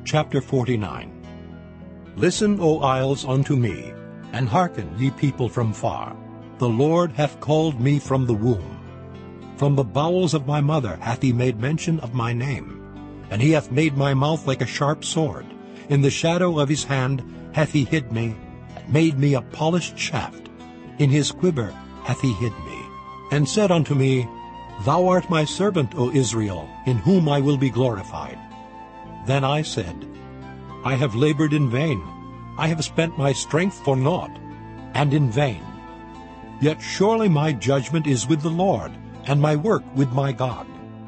Chapter 49. Listen, O isles, unto me, and hearken, ye people from far. The Lord hath called me from the womb. From the bowels of my mother hath he made mention of my name. And he hath made my mouth like a sharp sword. In the shadow of his hand hath he hid me, and made me a polished shaft. In his quiver hath he hid me, and said unto me, Thou art my servant, O Israel, in whom I will be glorified. Then I said, I have labored in vain. I have spent my strength for naught, and in vain. Yet surely my judgment is with the Lord, and my work with my God.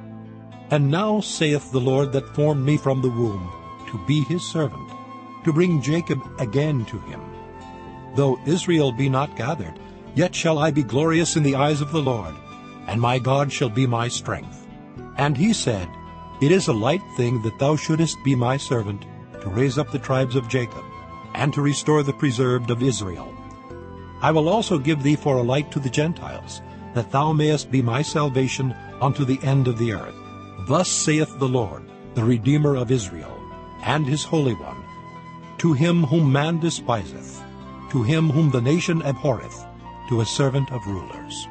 And now saith the Lord that formed me from the womb, to be his servant, to bring Jacob again to him. Though Israel be not gathered, yet shall I be glorious in the eyes of the Lord, and my God shall be my strength. And he said, It is a light thing that thou shouldest be my servant, to raise up the tribes of Jacob, and to restore the preserved of Israel. I will also give thee for a light to the Gentiles, that thou mayest be my salvation unto the end of the earth. Thus saith the Lord, the Redeemer of Israel, and his Holy One, to him whom man despiseth, to him whom the nation abhorreth, to a servant of rulers.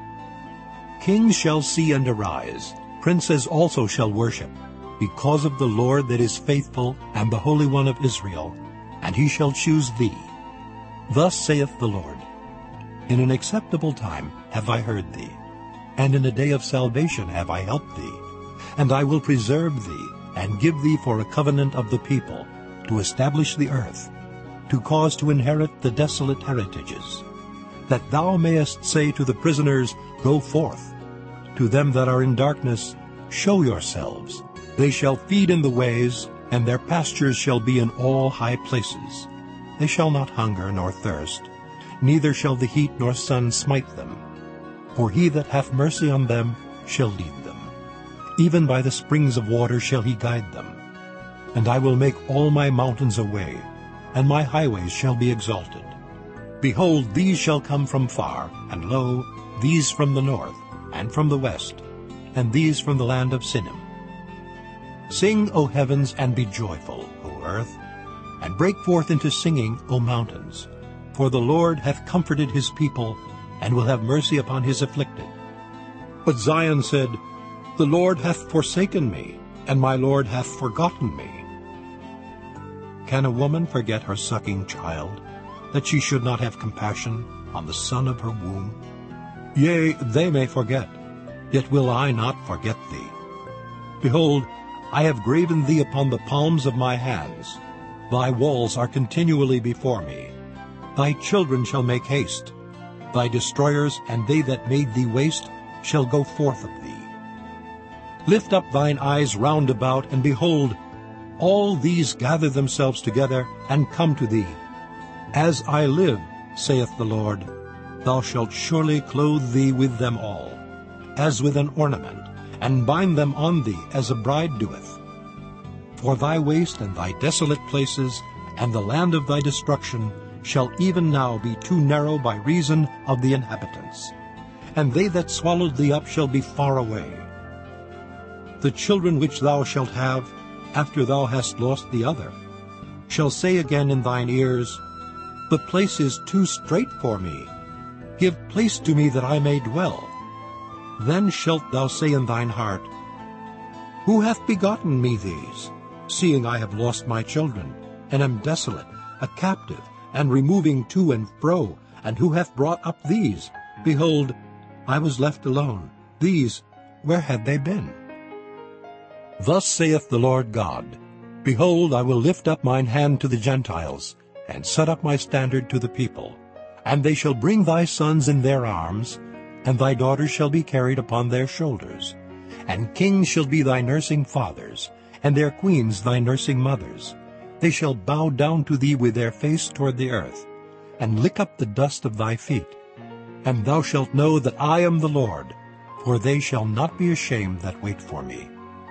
Kings shall see and arise, princes also shall worship, because of the Lord that is faithful, and the Holy One of Israel, and he shall choose thee. Thus saith the Lord, In an acceptable time have I heard thee, and in a day of salvation have I helped thee. And I will preserve thee, and give thee for a covenant of the people, to establish the earth, to cause to inherit the desolate heritages, that thou mayest say to the prisoners, Go forth. To them that are in darkness, Show yourselves. They shall feed in the ways, and their pastures shall be in all high places. They shall not hunger nor thirst, neither shall the heat nor sun smite them. For he that hath mercy on them shall lead them. Even by the springs of water shall he guide them. And I will make all my mountains a way, and my highways shall be exalted. Behold, these shall come from far, and lo, these from the north, and from the west, and these from the land of Sinim. Sing, O heavens, and be joyful, O earth, and break forth into singing, O mountains. For the Lord hath comforted his people, and will have mercy upon his afflicted. But Zion said, The Lord hath forsaken me, and my Lord hath forgotten me. Can a woman forget her sucking child, that she should not have compassion on the son of her womb? Yea, they may forget, yet will I not forget thee. Behold, I have graven thee upon the palms of my hands. Thy walls are continually before me. Thy children shall make haste. Thy destroyers and they that made thee waste shall go forth of thee. Lift up thine eyes round about, and behold, all these gather themselves together, and come to thee. As I live, saith the Lord, thou shalt surely clothe thee with them all, as with an ornament, and bind them on thee as a bride doeth. For thy waste and thy desolate places, and the land of thy destruction, shall even now be too narrow by reason of the inhabitants. And they that swallowed thee up shall be far away. The children which thou shalt have, after thou hast lost the other, shall say again in thine ears, The place is too strait for me. Give place to me that I may dwell. Then shalt thou say in thine heart, Who hath begotten me these, seeing I have lost my children, and am desolate, a captive, and removing to and fro, and who hath brought up these? Behold, I was left alone. These, where had they been? Thus saith the Lord God, Behold, I will lift up mine hand to the Gentiles, and set up my standard to the people. And they shall bring thy sons in their arms, and thy daughters shall be carried upon their shoulders. And kings shall be thy nursing fathers, and their queens thy nursing mothers. They shall bow down to thee with their face toward the earth, and lick up the dust of thy feet. And thou shalt know that I am the Lord, for they shall not be ashamed that wait for me.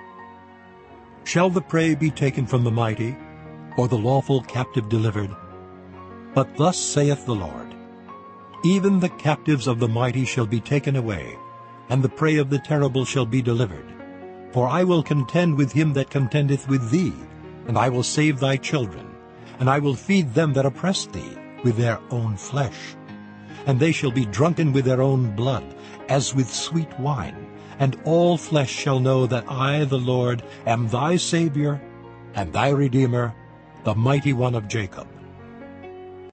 Shall the prey be taken from the mighty, or the lawful captive delivered? But thus saith the Lord, Even the captives of the mighty shall be taken away, and the prey of the terrible shall be delivered. For I will contend with him that contendeth with thee, and I will save thy children, and I will feed them that oppress thee with their own flesh. And they shall be drunken with their own blood, as with sweet wine, and all flesh shall know that I, the Lord, am thy Savior, and thy Redeemer, the Mighty One of Jacob.